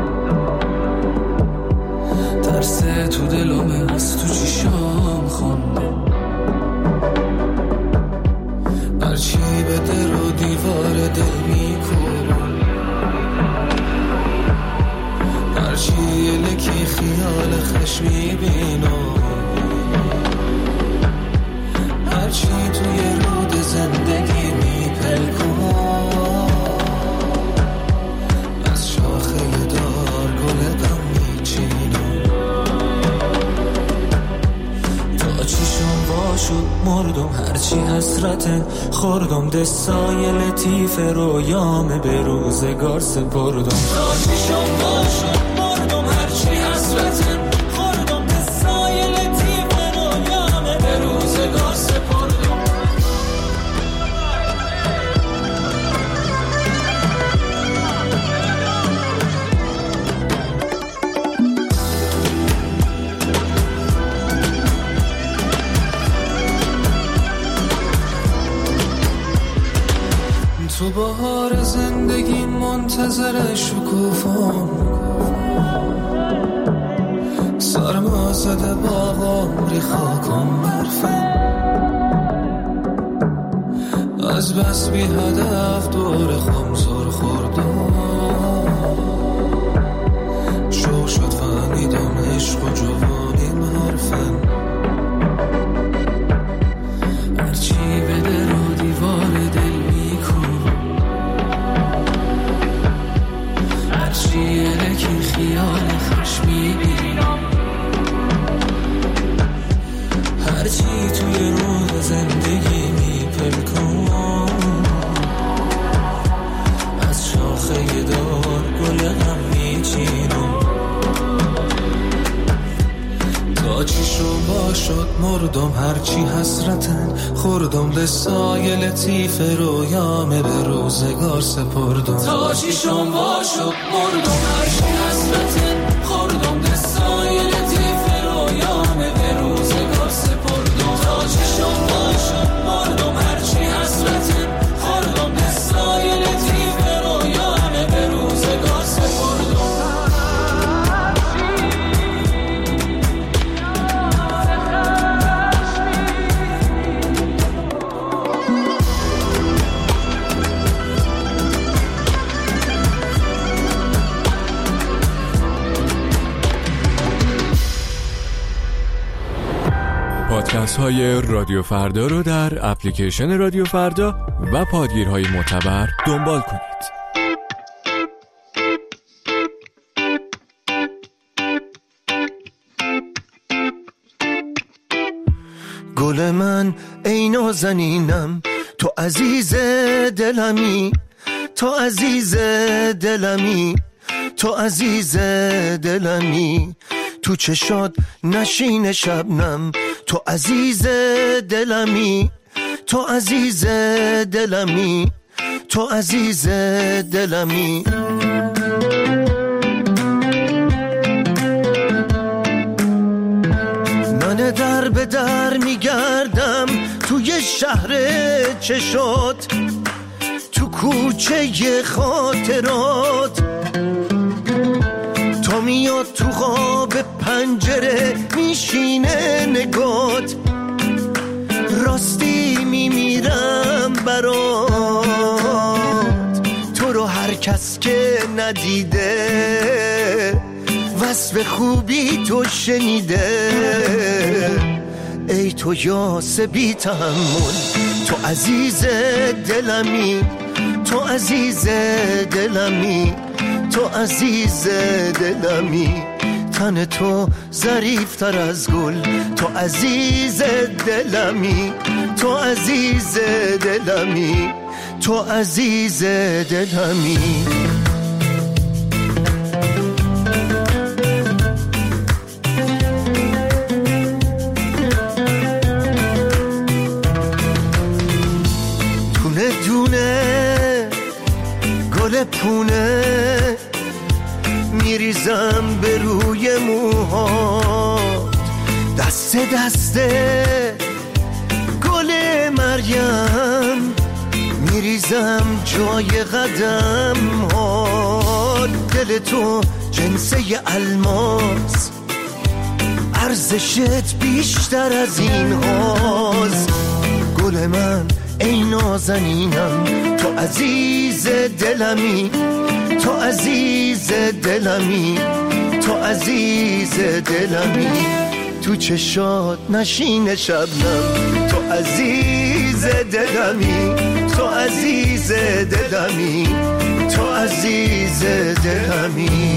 ترس تو دلم از تو چیشام خونده، هرچی به در و دیوار دل میکنم، هرچی لکی خیال خشم میبینم، هرچی توی رود زندگی میپلکم، از شاخه دار گل غم میچینم، تا چیشم واشد مردم، هرچی حسرته خوردم، دستای لطیف رویام به روزگار سپردم، تا چیشم واشد مردم، هرچی حسرته خوردم، دستای لطیف رویام به روزگار سپردم. تو بهار زندگی منتظر شکوفام، سرما زده باغام ری خاکم برفم، از بس بی هدف دور خم زور خوردم، شوق شد فهمیدم عشق و جوانیم حرفم، هرچی به در و دیوار دل یکی خیال خوش میبینم، هرچی توی روح زندگی میپلکم، از شاخه دار گل غم میچینم، تا چیشم باشد مردم، هرچی حسرتن خوردم، دستای لطیف رویامه به روزگار سپردم، تا چیشم باشد مردم، هرچی حسرتن خوردم، دستای لطیف رویامه به روزگار سپردم، تا چیشم باشد مردم، هرچی حسرتن خوردم، دستای لطیف رویامه به روزگار سپردم. پادکست های رادیو فردا رو در اپلیکیشن رادیو فردا و پادگیرهای معتبر دنبال کنید. گل من ای نازنینم، تو عزیز دلمی، تو عزیز دلمی، تو عزیز دلمی، تو چشات نشین شبنم، تو عزیز دلمی، تو عزیز دلمی، تو عزیز دلمی. من در به در میگردم توی شهر چشات، کوچه خاطرات، تا میاد تو خواب پنجره میشینه نگات، راستی میمیرم برات، تو رو هر کس که ندیده وصف خوبی تو شنیده. ای تو یاس بی تحمل، تو عزیز دلمی، تو عزیز دلمی، تو عزیز دلمی، تن تو ظریفتر از گل، تو عزیز دلمی، تو عزیز دلمی، تو عزیز دلمی. دونه دونه گل پونه میریزم به روی موهات، دست دسته گل مریم میریزم جای قدم ها. دل تو جنسه الماس، ارزشت بیشتر از این هاست. گل من ای نازنینم، تو عزیز دلمی، تو عزیز دلمی، تو عزیز دلمی، تو چشات نشین شبنم، تو عزیز دلمی، تو عزیز دلمی، تو عزیز دلمی.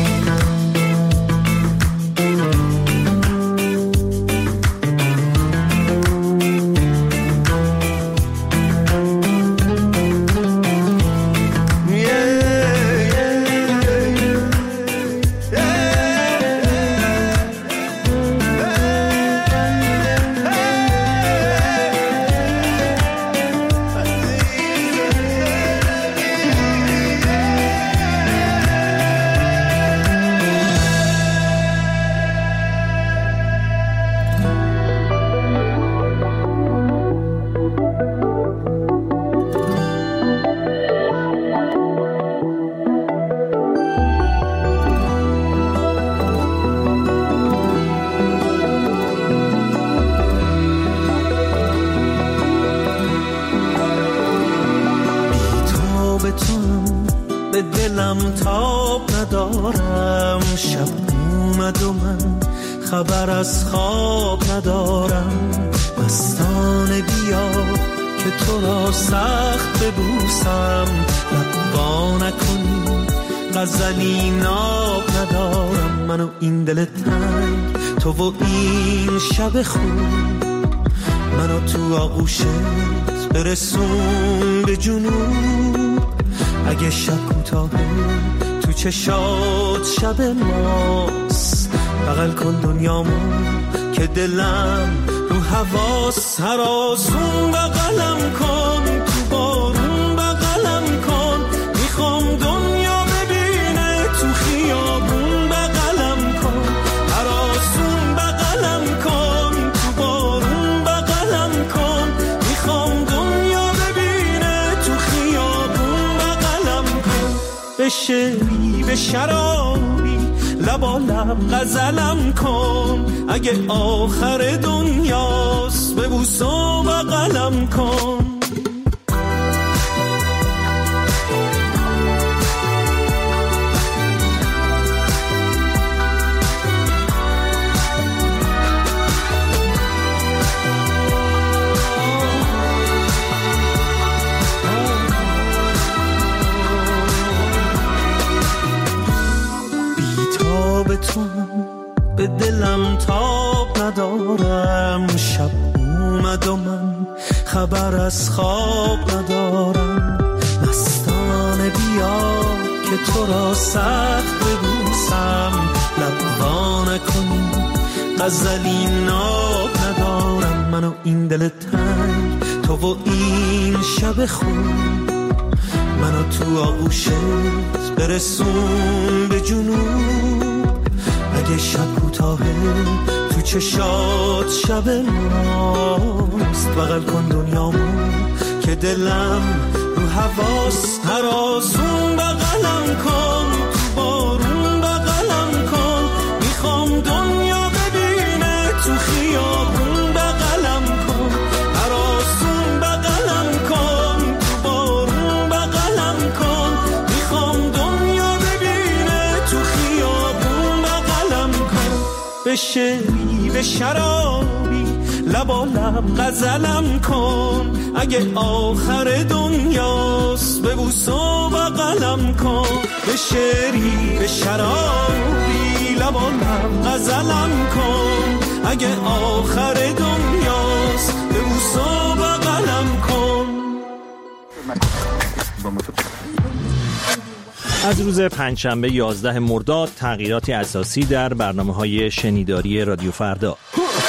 به دلم تاب ندارم، شب اومد و من خبر از خواب ندارم. مستانه بیا که تو را سخت ببوسم، لبا نکنی غزلی ناب ندارم. من و این دل تنگ، تو و این شب خون، منو تو آغوشت برسون به جنوب. اگه شب کوتاهه تو چشات شب ماست، بغل کن دنیامو که دلم رو حواس. هر آسون بغلم کن، تو بارون بغلم کن، میخوام دنیا ببینه تو خیابون بغلم کن. هر آسون بغلم کن، تو بارون بغلم کن، میخوام دنیا ببینه تو خیابون بغلم کن. به شعری به شرابی لبا لب غزلم کن، اگه آخر دنیاست ببوس و بغلم کن. به دلم تاب ندارم، شب اومد و من خبر از خواب ندارم. مستانه بیا که تو را سخت ببوسم، لبا نکنی غزلی ناب ندارم. من و این دل تنگ، تو و این شب خون، منو تو آغوشت برسون به جنوب. اگه شب کوتاهه تو چشات شب ماست، بغل کن دنیامو که دلم رو هواست هر آسون بغلم کن، تو بارون بغلم کن، میخوام دنیا ببینه تو خیابون بغلم کن، هر آسون بغلم کن، تو بارون بغلم کن، میخوام دنیا ببینه تو خیابون بغلم کن. به شعری به شرابی لبا لب غزلم کن، اگه آخر دنیاست ببوس و بغلم کن. به شعری به شرابی لبا لب غزلم کن، اگه آخر دنیاست ببوس و بغلم کن. از روز پنجشنبه یازده مرداد تغییراتی اساسی در برنامه‌های شنیداری رادیو فردا.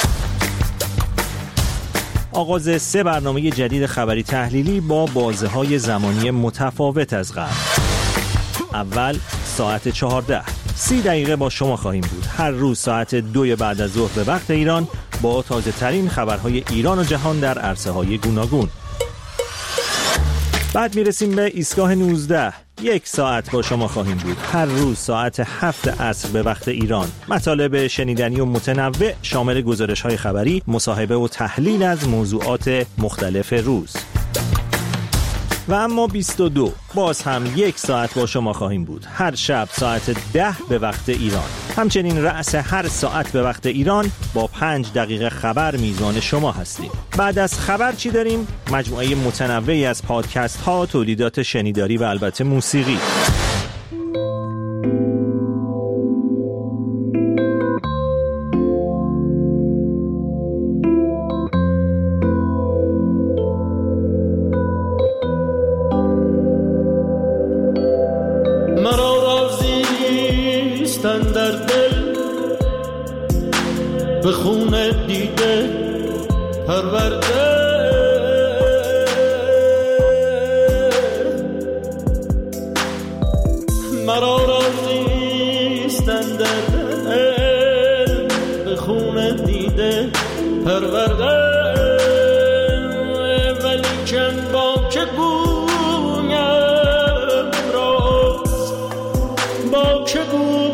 آغاز سه برنامه جدید خبری تحلیلی با بازه‌های زمانی متفاوت از قبل. اول ساعت چهارده، سی دقیقه با شما خواهیم بود. هر روز ساعت دو بعد از ظهر به وقت ایران با تازه ترین خبرهای ایران و جهان در عرصه‌های گوناگون. بعد میرسیم به ایستگاه نوزده، یک ساعت با شما خواهیم بود. هر روز ساعت هفت عصر به وقت ایران. مطالب شنیدنی و متنوع شامل گزارش‌های خبری، مصاحبه و تحلیل از موضوعات مختلف روز. و اما بیست و دو، باز هم یک ساعت با شما خواهیم بود. هر شب ساعت ده به وقت ایران. همچنین رأس هر ساعت به وقت ایران با پنج دقیقه خبر میزبان شما هستیم. بعد از خبر چی داریم؟ مجموعه متنوعی از پادکست ها، تولیدات شنیداری و البته موسیقی. در دل به خون دیده پرورده، مرا رازیستن در دل به خون دیده پرورده، ولی چند با که گویم راز، با که گویم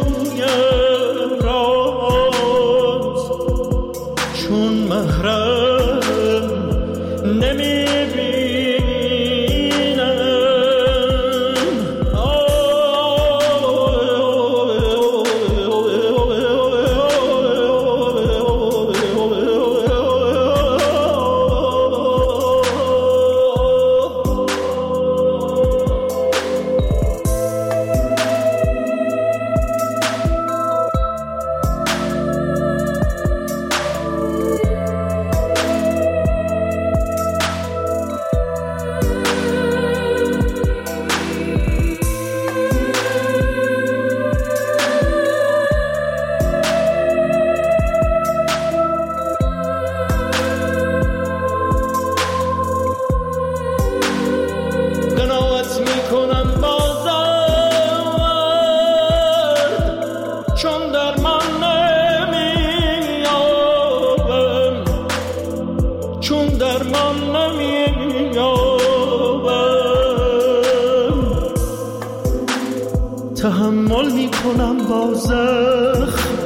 تحمل می کنم با زخم،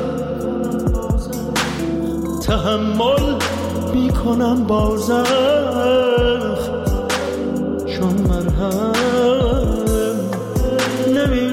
تحمل می کنم با زخم، چون مرهم نمی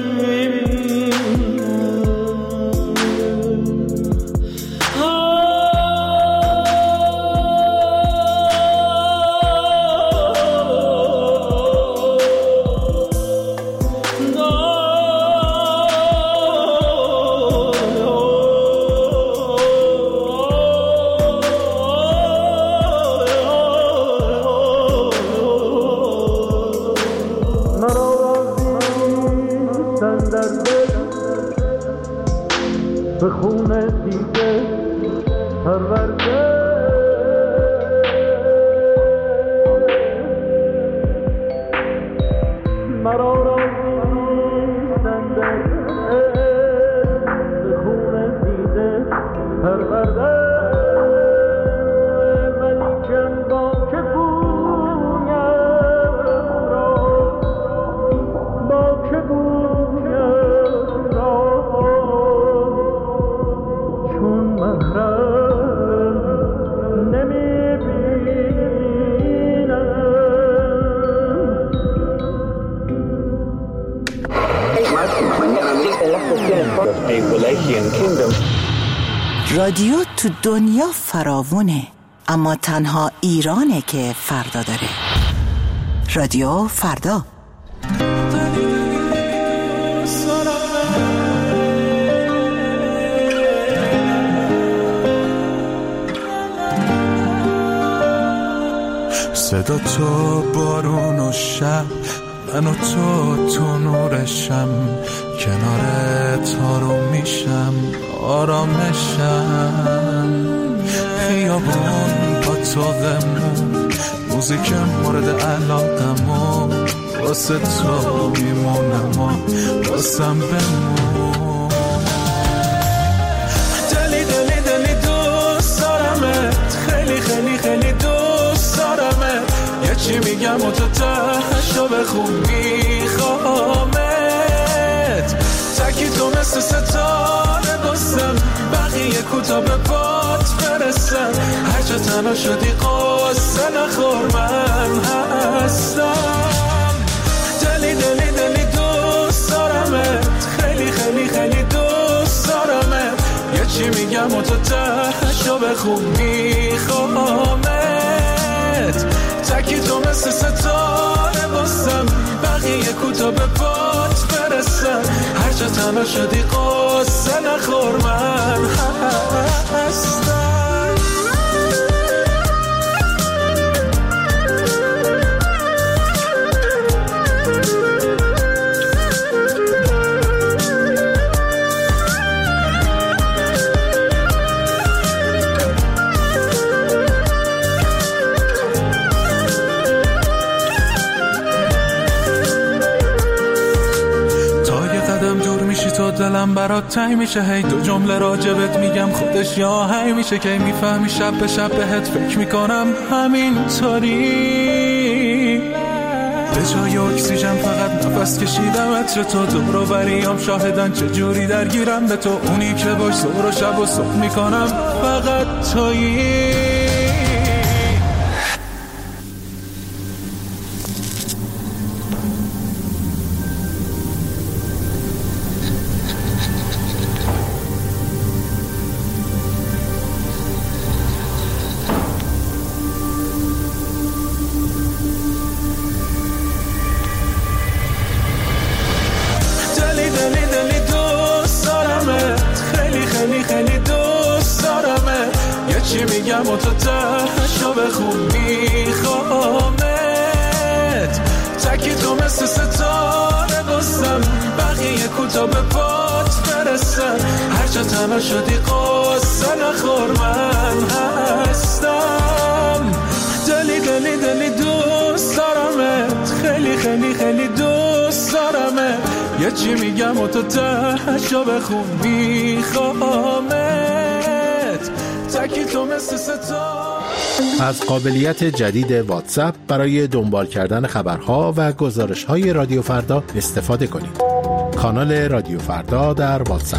به خون دیده پرورده، مرا رازیستن در به خون دیده پرورده، ولی چند با که گویم راز، رادیو تو دنیا فراوونه، اما تنها ایرانه که فردا داره. رادیو فردا. صدا تو بارون و شب، من و تو تو نورشم، کنارت آروم میشم آرامشم. خیابون با تو غمون، موزیک مورد علاقمون، واسه تو میمونم و واسم بمون. دلی دلی دلی دوست دارمت، خیلی خیلی خیلی دوست دارمت. یه چی میگم و تو تهشو بخون میخوامت. تکی تو مثل ستاره بستم، بقیه کوتا به پات برسم. هر جا تنها شدی قصه نخور من هستم. دلی دلی دلی دوست دارمت، خیلی خیلی خیلی دوست دارمت. یه چی میگم و تو تهشو بخون میخوامت. تکی تو مثل ستاره بستم، بقیه کوتا به پات برسم. هر جا تنها شدی قصه نخور من هستم. تو دلم برات تنگ میشه، هی دو جمله راجبت میگم خودش یا هی میشه که میفهمی شب به شب بهت فکر میکنم همینطوری. به جای اکسیژن فقط نفس کشیدم عطر تو، دور و بریام شاهدن چجوری درگیرم به تو. اونی که باش ظهر و شب و صبح میکنم فقط تویی. میگم و تو تهشو بخون میخوامت. تکی تو مثل ستاره بستم، بقیه کوتا به پات برسن. هر جا تنها شدی قصه نخور من هستم. دلی دلی دلی دوست دارمت، خیلی خیلی خیلی دوست دارمت. یه چی میگم و تو تهشو بخون میخوامت. تکی تو مثل ستاره. از قابلیت جدید واتساپ برای دنبال کردن خبرها و گزارش‌های رادیو فردا استفاده کنید. کانال رادیو فردا در واتساپ.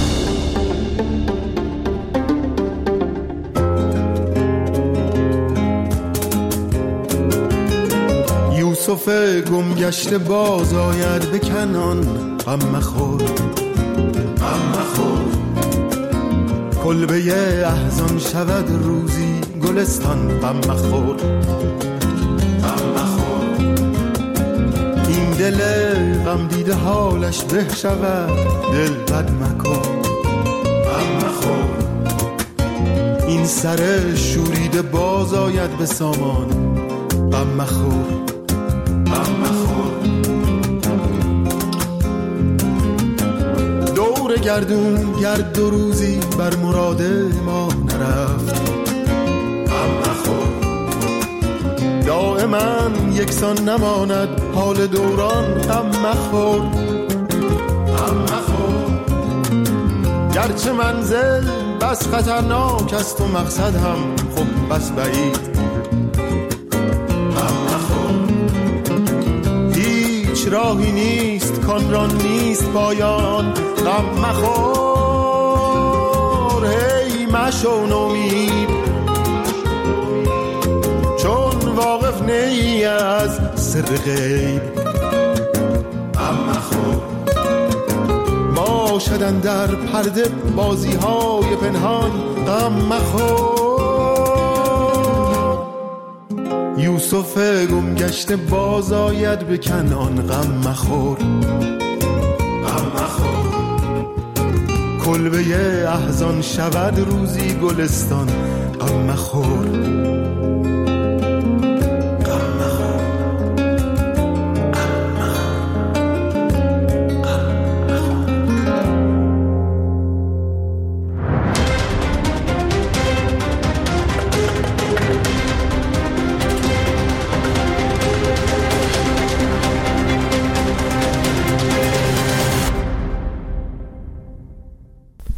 یوسف گمگشت باز آید به کنان، غم مخور غم مخور. کلبه احزان شود روزی گلستان، غم مخور غم مخور. این دل غم دیده حالش به شود، دل بد مکن غم مخور. این سر شوریده باز آید به سامان، غم مخور غم مخور. دور گردون گرد دو روزی بر مراد ما نرفت، غم مخور. دائما یکسان نماند حال دوران، غم مخور غم مخور. گرچه منزل بس خطرناک است و مقصد هم خب بس بعید، غم مخور. هیچ راهی نیست کان را نیست پایان، غم مخور. هی مشو نومید چون واقف نی از سر غیب، غم مخور. باش باشدن در پرده بازی های پنهان، غم مخور. یوسف گم گشته باز آید به کنعان، غم مخور، غم مخور. کلبه احزان شود روزی گلستان، غم مخور.